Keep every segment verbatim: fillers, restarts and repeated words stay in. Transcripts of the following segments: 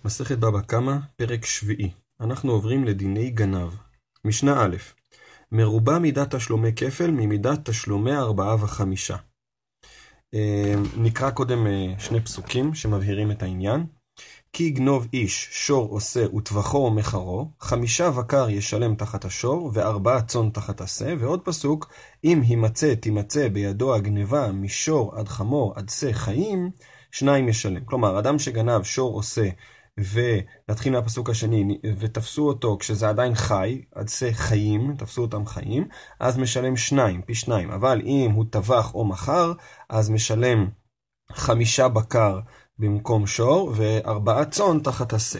מסכת בבא קמא, פרק שביעי. אנחנו עוברים לדיני גנב. משנה א', מרובה מידת תשלומי כפל ממידת תשלומי ארבעה וחמישה. נקרא קודם שני פסוקים שמבהירים את העניין. כי יגנוב איש שור עושה וטבחו או מחרו, חמישה בקר ישלם תחת השור וארבעה צאן תחת עשה. ועוד פסוק, אם הימצא תימצא בידו הגנבה משור עד חמור עד שא חיים, שניים ישלם. כלומר, אדם שגנב שור עושה, ונתחיל מהפסוק השני, ותפסו אותו כשזה עדיין חי, עד שא חיים, תפסו אותם חיים, אז משלם שניים, פי שניים. אבל אם הוא טבח או מחר, אז משלם חמישה בקר במקום שור, וארבעה צאן תחת עשה.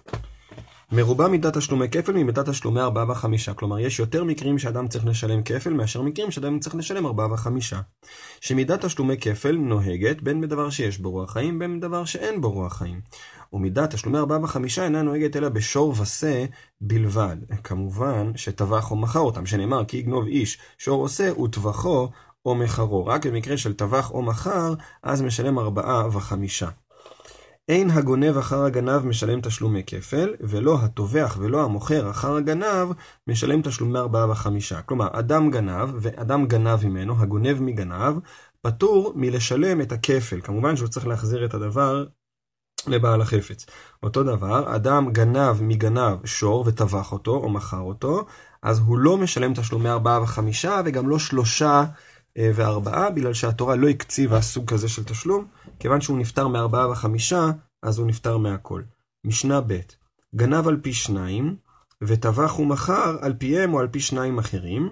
מרובה מידת תשלומי כפל ממידת תשלומי ארבעה וחמישה. כלומר, יש יותר מקרים שאדם צריך לשלם כפל, מאשר מקרים שאדם צריך לשלם ארבעה וחמישה. שמידת תשלומי כפל נוהגת בין בדבר שיש בו רוח חיים, בין בדבר שאין בו רוח חיים. ומידת תשלומי ארבעה וחמישה אינה נוהגת אלא בשור ושא בלבד. כמובן שטבח או מחר אותם, שנאמר כי יגנוב איש שור עושה וטבחו או מחרו. רק במקרה של טבח או מחר, אז משלם ארבעה וחמישה. אין הגונב אחר הגנב משלם תשלומי כפל, ולא הטובח ולא המוכר אחר הגנב משלם תשלומי ארבעה וחמישה. כלומר, אדם גנב ואדם גנב ממנו, הגונב מגנב, פטור מלשלם את הכפל. כמובן שהוא צריך להחזיר את הדבר לבעל החפץ. אותו דבר, אדם גנב מגנב שור וטבח אותו או מכר אותו, אז הוא לא משלם תשלומי ארבעה וחמישה וגם לא שלושה וארבעה, בגלל שהתורה לא הקציבה סוג כזה של תשלום. כיוון שהוא נפטר מארבעה וחמישה, אז הוא נפטר מהכל. משנה ב', גנב על פי שניים, וטבח ומחר על פיהם או על פי שניים אחרים,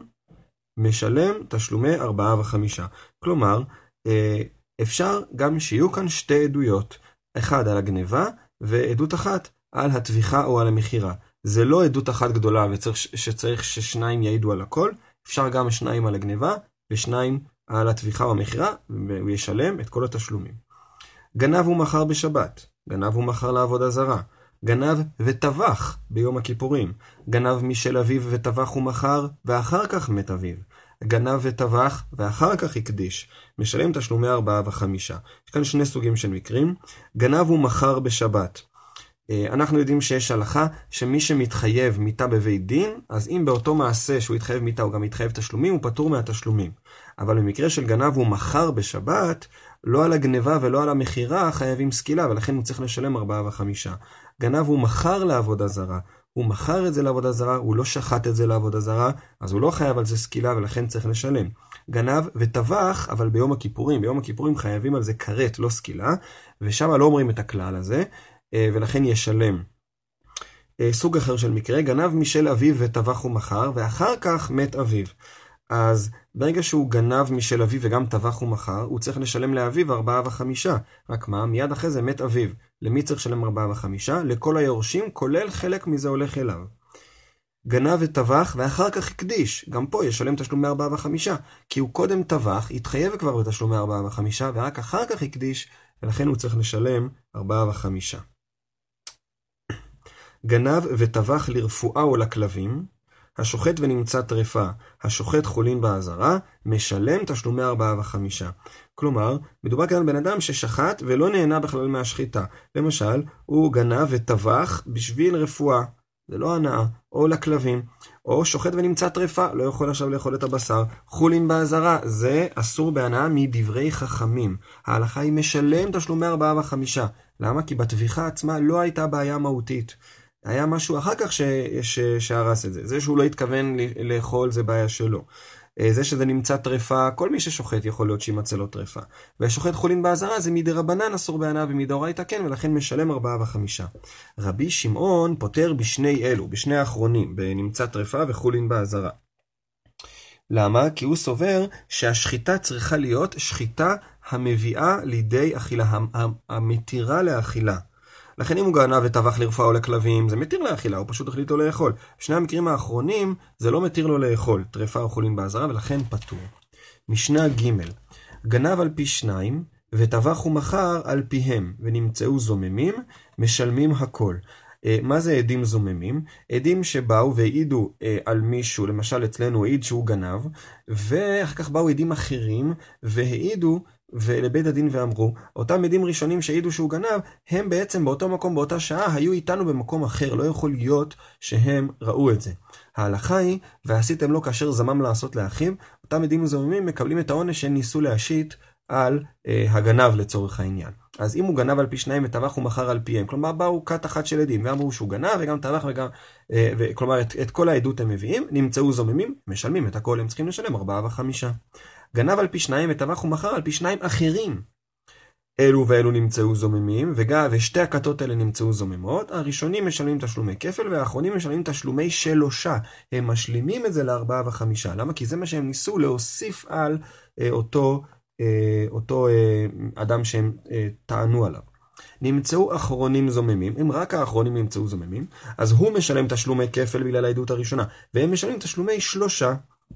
משלם תשלומי ארבעה וחמישה. כלומר, אפשר גם שיהיו כאן שתי עדויות. אחד על הגניבה, ועדות אחת על הטביחה או על המחירה. זה לא עדות אחת גדולה וצריך, שצריך ששניים יעידו על הכל. אפשר גם שניים על הגניבה, ושניים על הטביחה או המחירה, והוא ישלם את כל התשלומים. גנב ומחר בשבת, גנב ומחר לעבודה זרה, גנב וטבח ביום הכיפורים, גנב משל אביו וטבח ומחר, ואחר כך מת אביו, גנב וטבח ואחר כך הקדיש, משלם תשלומי ארבעה וחמישה. יש כאן שני סוגים של מקרים. גנב ומחר בשבת. אנחנו יודעים שיש הלכה שמי שמתחייב מיתה בבית דין, אז אם באותו מעשה שהוא יתחייב מיתה הוא גם יתחייב תשלומים, הוא פטור מהתשלומים. אבל במקרה של גנב ומחר בשבת, לא על הגניבה ולא על המחירה חייבים סקילה, ולכן הוא צריך לשלם ארבעה וחמישה. גנב ומחר לעבודה זרה, הוא מחר את זה לעבודה זרה, הוא לא שחט את זה לעבודה זרה, אז הוא לא חייב על זה סקילה ולכן צריך לשלם. גנב וטבח, אבל ביום הכיפורים, ביום הכיפורים חייבים על זה כרת, לא סקילה, ושם לא אומרים את הכלל הזה, ולכן ישלם. סוג אחר של מקרה, גנב משל אביו וטבח ומחר, ואחר כך מת אביו. אז ברגע שהוא גנב משל אביו וגם טבח ומחר, הוא צריך לשלם לאביו ארבעה וחמישה. רק מה? מיד אחרי זה מת אביו. למי צריך לשלם ארבעה וחמישה? לכל היורשים, כולל חלק מזה הולך אליו. גנב וטבח ואחר כך הקדיש. גם פה ישלם תשלומי ארבעה וחמישה. כי הוא קודם טבח, התחייב כבר בתשלומי ארבעה וחמישה, ורק אחר כך הקדיש, ולכן הוא צריך לשלם ארבעה וחמישה. גנב וטבח לרפואה או לכלבים, השוחט ונמצא טרפה, השוחט חולין בעזרה, משלם תשלומי ארבעה וחמישה. כלומר, מדובר כאן בן אדם ששחט ולא נהנה בכלל מהשחיטה. למשל, הוא גנב וטבח בשביל רפואה, זה לא הנאה, או לכלבים, או שוחט ונמצא טרפה, לא יכול עכשיו לאכול את הבשר, חולין בעזרה, זה אסור בהנאה מדברי חכמים. ההלכה היא משלם תשלומי ארבעה וחמישה. למה? כי בטביחה עצמה לא הייתה בעיה מהותית. היה משהו אחר כך ש... ש... שהרס את זה. זה שהוא לא התכוון לאכול זה בעיה שלו. זה שזה נמצא טרפה, כל מי ששוחט יכול להיות שימצא לו טרפה. והשוחט חולין בעזרה זה מדרבנן אסור בהנאה ומדאורייתא כן, ולכן משלם ארבעה וחמישה. רבי שמעון פותר בשני אלו, בשני האחרונים, בנמצא טרפה וחולין בעזרה. למה? כי הוא סובר שהשחיטה צריכה להיות שחיטה המביאה לידי אכילה, המתירה לאכילה. לכן אם הוא גנב וטבח לרפואה או לכלבים, זה מתיר לאכילה, הוא פשוט החליט לו לאכול. בשני המקרים האחרונים, זה לא מתיר לו לאכול, טרפה או חולין בעזרה, ולכן פטור. משנה ג' גנב על פי שניים, וטבח ומחר על פיהם, ונמצאו זוממים, משלמים הכל. מה זה עדים זוממים? עדים שבאו והעידו על מישהו, למשל אצלנו העיד שהוא גנב, ואחר כך באו עדים אחרים והעידו ולבית הדין ואמרו, אותם עדים ראשונים שהעידו שהוא גנב, הם בעצם באותו מקום, באותה שעה, היו איתנו במקום אחר, לא יכול להיות שהם ראו את זה. ההלכה היא, ועשיתם לו כאשר זמם לעשות לאחיו, אותם עדים זוממים מקבלים את העונש שהם ניסו להשית על אה, הגנב לצורך העניין. אז אם הוא גנב על פי שניים וטבח הוא מחר על פיהם, כלומר באו כת אחת של עדים, ואמרו שהוא גנב וגם טבח וגם, אה, ו, כלומר את, את כל העדות הם מביאים, נמצאו זוממים, משלמים את הכל, הם צריכים לשלם ארבעה וחמישה. גנב על פי שניים וטבח הוא מחר על פי שניים אחרים. אלו ואלו נמצאו זוממים, וגם, ושתי הכתות האלה נמצאו זוממות, הראשונים משלמים תשלומי כפל, והאחרונים משלמים תשלומי שלושה. הם משלימים את זה לארבעה וחמישה. למה? כי זה מה שהם ניסו להוסיף על אה, אותו, אה, אותו אה, אדם שהם אה, טענו עליו. נמצאו אחרונים זוממים, אם רק האחרונים נמצאו זוממים, אז הוא משלם תשלומי כפל בגלל העדות הראשונה, והם משלמים תשלומי שלושה.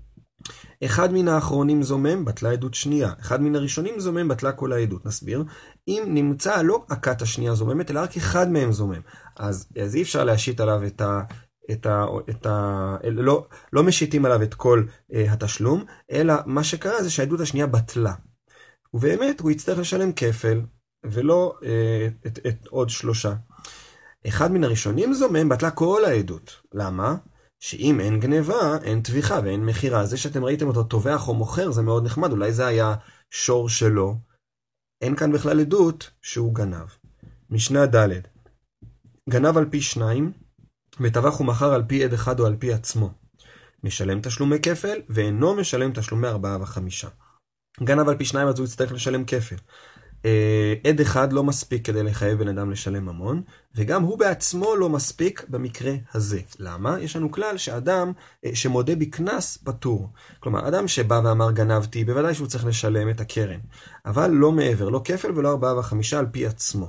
אחד מן האחרונים זומם, בטלה עדות שנייה. אחד מן הראשונים זומם, בטלה כל העדות. נסביר. אם נמצא לא הכת השנייה זוממת, אלא רק אחד מהם זומם. אז, אז אי אפשר להשית עליו את ה... את ה, את ה לא, לא משיתים עליו את כל uh, התשלום, אלא מה שקרה זה שהעדות השנייה בטלה. ובאמת הוא יצטרך לשלם כפל, ולא uh, את, את עוד שלושה. אחד מן הראשונים זומם, בטלה כל העדות. למה? שאם אין גניבה, אין טביחה ואין מחירה. זה שאתם ראיתם אותו טובח או מוכר, זה מאוד נחמד, אולי זה היה שור שלו. אין כאן בכלל עדות שהוא גנב. משנה ד' גנב על פי שניים, וטבח ומכר על פי עד אחד או על פי עצמו. משלם תשלומי כפל, ואינו משלם תשלומי ארבעה וחמישה. גנב על פי שניים, אז הוא יצטרך לשלם כפל. עד אחד לא מספיק כדי לחייב בן אדם לשלם ממון, וגם הוא בעצמו לא מספיק במקרה הזה. למה? יש לנו כלל שאדם שמודה בקנס פטור. כלומר, אדם שבא ואמר גנבתי, בוודאי שהוא צריך לשלם את הקרן. אבל לא מעבר, לא כפל ולא ארבעה וחמישה על פי עצמו.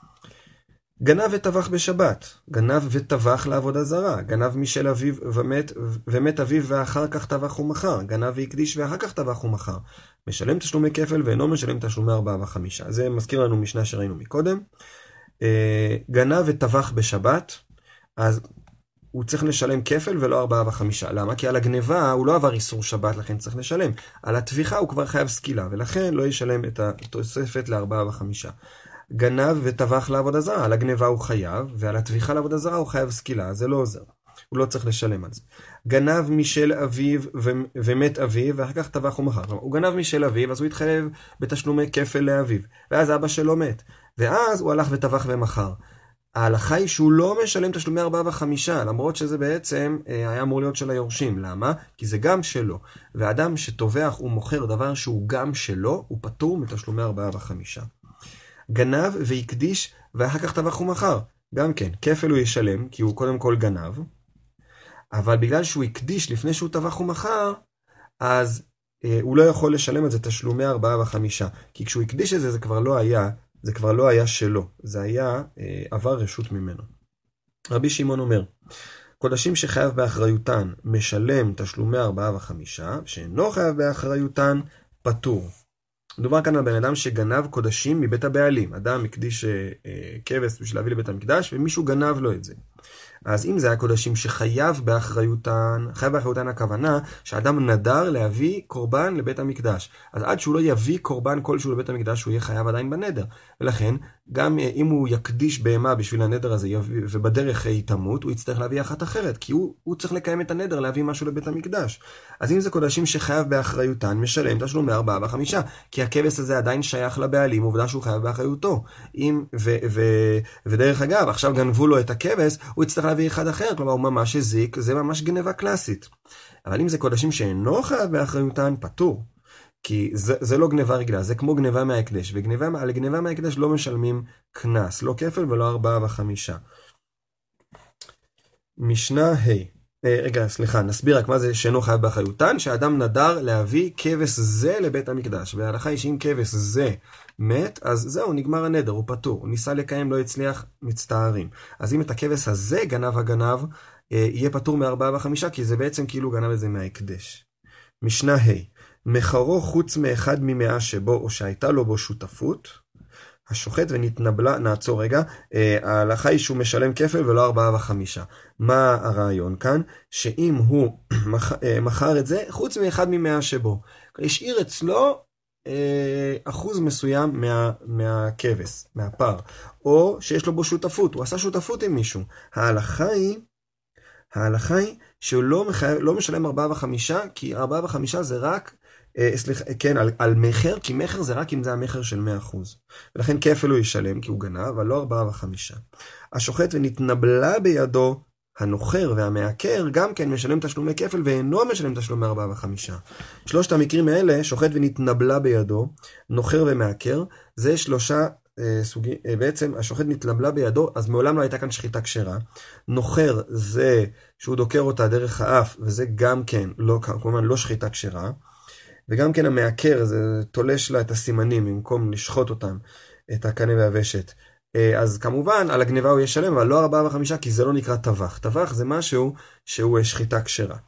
גנב וטבח בשבת, גנב וטבח לעבודה זרה, גנב משל אביו ומת, ומת אביו ואחר כך טבח ומכר, גנב והקדיש ואחר כך טבח ומכר. משלם תשלומי כפל ואינו משלם תשלומי ארבעה וחמישה. זה מזכיר לנו משנה שראינו מקודם. גנב וטבח בשבת, אז הוא צריך לשלם כפל ולא ארבעה וחמישה. למה? כי על הגניבה הוא לא עבר איסור שבת, לכן צריך לשלם. על התביחה הוא כבר חייב סקילה, ולכן לא ישלם את התוספת לארבעה וחמישה. גנב וטבח לעבודה זרה, על הגניבה הוא חייב, ועל התביחה לעבודה זרה הוא חייב סקילה, זה לא עוזר. הוא לא צריך לשלם על זה. גנב משל אביו ו- ומת אביו, ואחר כך טבח ומכר. הוא גנב משל אביו, אז הוא התחייב בתשלומי כפל לאביו, ואז אבא שלו מת. ואז הוא הלך וטבח ומכר. ההלכה היא שהוא לא משלם תשלומי ארבעה וחמישה, למרות שזה בעצם היה אמור להיות של היורשים. למה? כי זה גם שלו. ואדם שטובח ומוכר דבר שהוא גם שלו, הוא פטור מתשלומי ארבעה וחמישה. גנב והקדיש ואחר כך טבח ומכר. גם כן, כפל הוא ישלם, כי הוא קודם כל גנב, אבל בגלל שהוא הקדיש לפני שהוא טבח ומכר, אז אה, הוא לא יכול לשלם את זה תשלומי ארבעה וחמישה, כי כשהוא הקדיש את זה, זה כבר לא היה, זה כבר לא היה שלו, זה היה אה, עבר רשות ממנו. רבי שמעון אומר, קודשים שחייב באחריותן משלם תשלומי ארבעה וחמישה, שאינו חייב באחריותן פטור. מדובר כאן על בן אדם שגנב קודשים מבית הבעלים. אדם הקדיש אה, כבש בשביל להביא לבית המקדש, ומישהו גנב לו את זה. אז אם זה היה קודשים שחייב באחריותן, חייב באחריותן הכוונה שאדם נדר להביא קורבן לבית המקדש. אז עד שהוא לא יביא קורבן כלשהו לבית המקדש, הוא יהיה חייב עדיין בנדר. ולכן, גם אם הוא יקדיש בהמה בשביל הנדר הזה, יביא, ובדרך היא תמות, הוא יצטרך להביא אחת אחרת, כי הוא, הוא צריך לקיים את הנדר להביא משהו לבית המקדש. אז אם זה קודשים שחייב באחריותן, משלם תשלומי ארבעה וחמישה, כי הכבש הזה עדיין שייך לבעלים, עובדה שהוא חייב באחריותו. אם, ו, ו, ודרך אגב, עכשיו גנבו לו את הכבש, הוא יצטרך להביא אחד אחר, כלומר הוא ממש הזיק, זה ממש גנבה קלאסית. אבל אם זה קודשים שאינו חייב באחריותן, פטור. כי זה, זה לא גנבה רגילה, זה כמו גנבה מההקדש, וגנבה, על גנבה מההקדש לא משלמים קנס, לא כפל ולא ארבעה וחמישה. משנה ה' אה, רגע, סליחה, נסביר רק מה זה שאינו חייב באחריותן, שהאדם נדר להביא כבש זה לבית המקדש, וההלכה היא שאם כבש זה מת, אז זהו, נגמר הנדר, הוא פטור, הוא ניסה לקיים, לא הצליח, מצטערים. אז אם את הכבש הזה גנב הגנב, אה, יהיה פטור מארבעה וחמישה, כי זה בעצם כאילו גנב את זה מההקדש. משנה ה' מחרו חוץ מאחד ממאה שבו או שהייתה לו בו שותפות, השוחט ונתנבלה, נעצור רגע, ההלכה היא שהוא משלם כפל ולא ארבעה וחמישה. מה הרעיון כאן? שאם הוא מכר את זה, חוץ מאחד ממאה שבו, השאיר אצלו אה, אחוז מסוים מה, מהכבש, מהפר, או שיש לו בו שותפות, הוא עשה שותפות עם מישהו. ההלכה היא, ההלכה היא שהוא לא, מחייב, לא משלם ארבעה וחמישה, כי ארבעה וחמישה זה רק, אה, סליחה, כן, על, על מחר, כי מחר זה רק אם זה המחר של מאה אחוז. ולכן כפל הוא ישלם, כי הוא גנב, אבל לא ארבעה וחמישה. השוחט ונתנבלה בידו, הנוחר והמעקר גם כן משלם תשלומי כפל ואינו משלם תשלומי ארבעה וחמישה. שלושת המקרים האלה, שוחט ונתנבלה בידו, נוחר ומעקר, זה שלושה אה, סוגים, אה, בעצם השוחט נתנבלה בידו, אז מעולם לא הייתה כאן שחיטה כשרה. נוחר זה שהוא דוקר אותה דרך האף, וזה גם כן, לא, כלומר לא שחיטה כשרה. וגם כן המעקר, זה תולש לה את הסימנים, במקום לשחוט אותם, את הקנה והוושת. אז כמובן, על הגניבה הוא ישלם, אבל לא ארבעה וחמישה, כי זה לא נקרא טבח. טבח זה משהו שהוא שחיטה כשרה.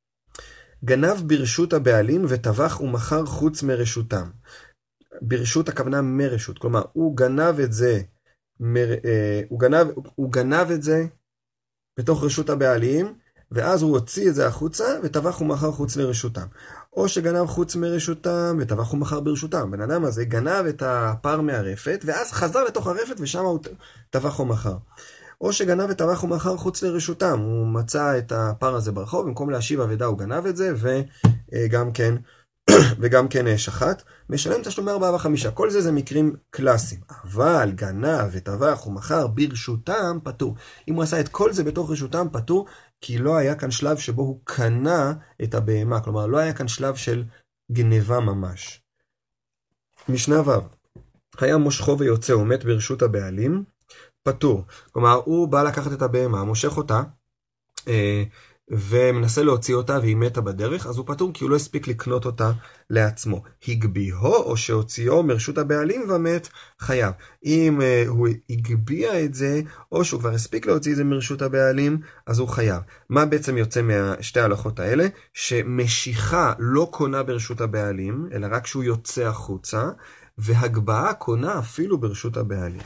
גנב ברשות הבעלים וטבח ומחר חוץ מרשותם. ברשות הכוונה מרשות, כלומר, הוא גנב את זה, מר, אה, הוא, גנב, הוא גנב את זה בתוך רשות הבעלים, ואז הוא הוציא את זה החוצה, וטבח ומחר חוץ לרשותם. או שגנב חוץ מרשותם, וטבח ומחר ברשותם. בן אדם הזה גנב את הפר מהרפת, ואז חזר לתוך הרפת, ושם הוא טבח ומחר. או שגנב את טבח ומחר חוץ לרשותם. הוא מצא את הפר הזה ברחוב, במקום להשיב אבדה הוא גנב את זה, וגם כן, וגם כן שחט. משלם תשלומי ארבעה וחמישה. כל זה זה מקרים קלאסיים. אבל גנב וטבח ומחר ברשותם פטור. אם הוא עשה את כל זה בתוך רשותם פטור, כי לא היה כאן שלב שבו הוא קנה את הבהמה, כלומר לא היה כאן שלב של גניבה ממש. משנה ו' היה מושכו ויוצא ומת ברשות הבעלים, פטור. כלומר הוא בא לקחת את הבהמה, מושך אותה, אה, ומנסה להוציא אותה והיא מתה בדרך, אז הוא פטור כי הוא לא הספיק לקנות אותה לעצמו. הגביהו או שהוציאו מרשות הבעלים ומת, חייב. אם uh, הוא הגביע את זה, או שהוא כבר הספיק להוציא את זה מרשות הבעלים, אז הוא חייב. מה בעצם יוצא מהשתי ההלכות האלה? שמשיכה לא קונה ברשות הבעלים, אלא רק שהוא יוצא החוצה, והגבעה קונה אפילו ברשות הבעלים.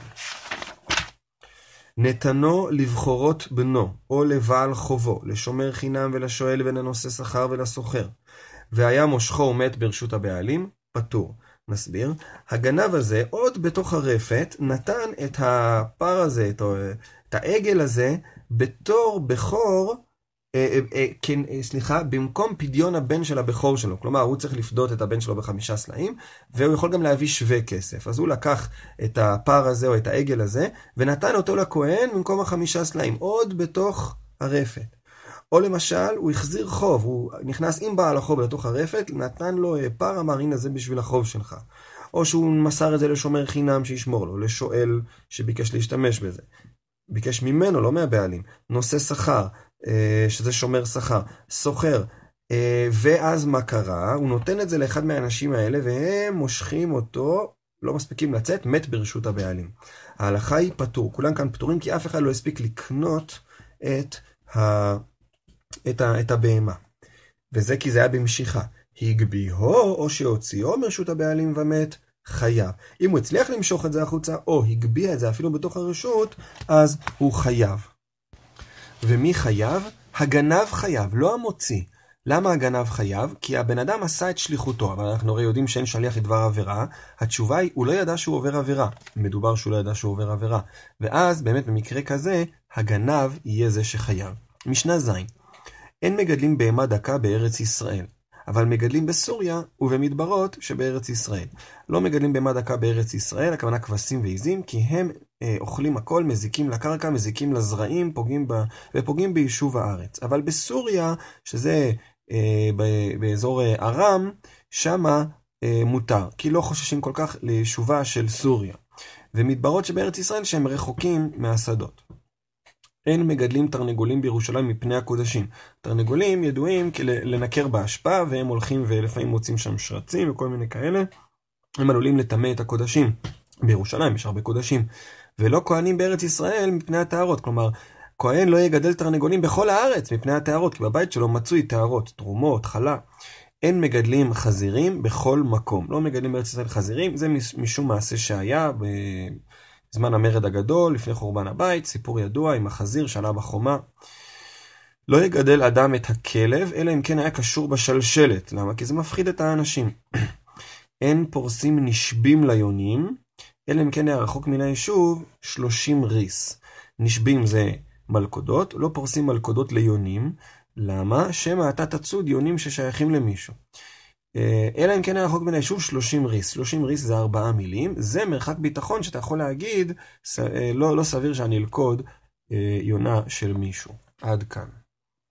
נתנו לבחורות בנו, או לבעל חובו, לשומר חינם ולשואל ולנושא שכר ולסוחר. והיה מושכו ומת ברשות הבעלים, פטור. נסביר. הגנב הזה, עוד בתוך הרפת, נתן את הפר הזה, את, את העגל הזה, בתור בכור, אה, אה, כן, אה, סליחה, במקום פדיון הבן של הבכור שלו. כלומר, הוא צריך לפדות את הבן שלו בחמישה סלעים, והוא יכול גם להביא שווה כסף. אז הוא לקח את הפר הזה או את העגל הזה, ונתן אותו לכהן במקום החמישה סלעים, עוד בתוך הרפת. או למשל, הוא החזיר חוב, הוא נכנס עם בעל החוב לתוך הרפת, נתן לו פר, אמר, הנה זה בשביל החוב שלך. או שהוא מסר את זה לשומר חינם שישמור לו, לשואל שביקש להשתמש בזה. ביקש ממנו, לא מהבעלים. נושא שכר, שזה שומר שכר, סוחר. ואז מה קרה? הוא נותן את זה לאחד מהאנשים האלה, והם מושכים אותו, לא מספיקים לצאת, מת ברשות הבעלים. ההלכה היא פטור. כולם כאן פטורים, כי אף אחד לא הספיק לקנות את ה... את, ה... את הבהמה. וזה כי זה היה במשיכה. הגביהו או שהוציאו מרשות הבעלים ומת, חייב. אם הוא הצליח למשוך את זה החוצה, או הגביע את זה אפילו בתוך הרשות, אז הוא חייב. ומי חייב? הגנב חייב, לא המוציא. למה הגנב חייב? כי הבן אדם עשה את שליחותו, אבל אנחנו הרי יודעים שאין שליח לדבר עבירה. התשובה היא, הוא לא ידע שהוא עובר עבירה. מדובר שהוא לא ידע שהוא עובר עבירה. ואז באמת במקרה כזה, הגנב יהיה זה שחייב. משנה זין. אין מגדלים בהמה דקה בארץ ישראל, אבל מגדלים בסוריה ובמדברות שבארץ ישראל. לא מגדלים בהמה דקה בארץ ישראל, הכוונה כבשים ועיזים, כי הם אה, אוכלים הכל, מזיקים לקרקע, מזיקים לזרעים, פוגעים ב... ופוגעים ביישוב הארץ. אבל בסוריה, שזה אה, ב... באזור אה, ארם, שמה אה, מותר, כי לא חוששים כל כך ליישובה של סוריה. ומדברות שבארץ ישראל שהם רחוקים מהשדות. אין מגדלים תרנגולים בירושלים מפני הקודשים. תרנגולים ידועים לנקר בהשפעה, והם הולכים ולפעמים מוצאים שם שרצים וכל מיני כאלה. הם עלולים לטמא את הקודשים. בירושלים יש הרבה קודשים. ולא כהנים בארץ ישראל מפני הטהרות. כלומר, כהן לא יגדל תרנגולים בכל הארץ מפני הטהרות, כי בבית שלו מצוי טהרות, תרומות, חלה. אין מגדלים חזירים בכל מקום. לא מגדלים בארץ ישראל חזירים, זה משום מעשה שהיה ב... זמן המרד הגדול, לפני חורבן הבית, סיפור ידוע עם החזיר שעלה בחומה. לא יגדל אדם את הכלב, אלא אם כן היה קשור בשלשלת. למה? כי זה מפחיד את האנשים. אין פורסים נשבים ליונים, אלא אם כן היה רחוק מן היישוב שלושים ריס. נשבים זה מלכודות, לא פורסים מלכודות ליונים. למה? שמא אתה תצוד יונים ששייכים למישהו. אלא אם כן היה רחוק מן היישוב שלושים ריס. שלושים ריס זה ארבעה מילים. זה מרחק ביטחון שאתה יכול להגיד, לא, לא סביר שאני אלכוד יונה של מישהו. עד כאן.